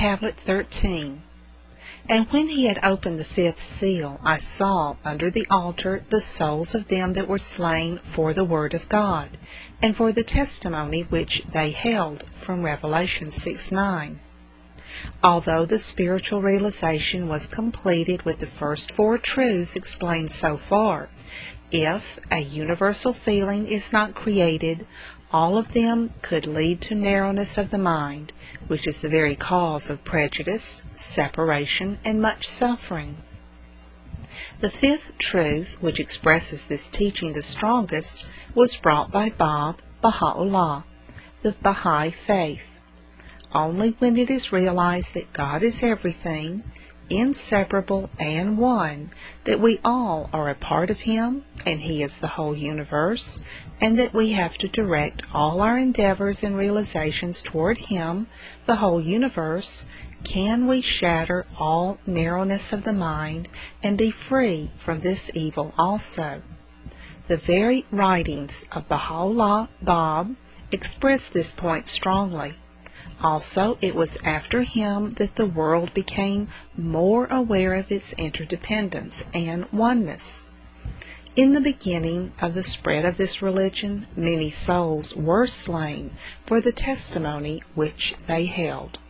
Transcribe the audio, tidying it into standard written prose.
Tablet 13. And when he had opened the fifth seal, I saw under the altar the souls of them that were slain for the word of God, and for the testimony which they held, from Revelation 6:9. Although the spiritual realization was completed with the first four truths explained so far, if a universal feeling is not created, all of them could lead to narrowness of the mind, which is the very cause of prejudice, separation, and much suffering. The fifth truth, which expresses this teaching the strongest, was brought by Baha'u'llah, the Baha'i faith. Only when it is realized that God is everything, inseparable and one, that we all are a part of Him and He is the whole universe, and that we have to direct all our endeavors and realizations toward Him, the whole universe, can we shatter all narrowness of the mind and be free from this evil also. The very writings of Baha'u'llah Bab express this point strongly. Also, it was after him that the world became more aware of its interdependence and oneness. In the beginning of the spread of this religion, many souls were slain for the testimony which they held.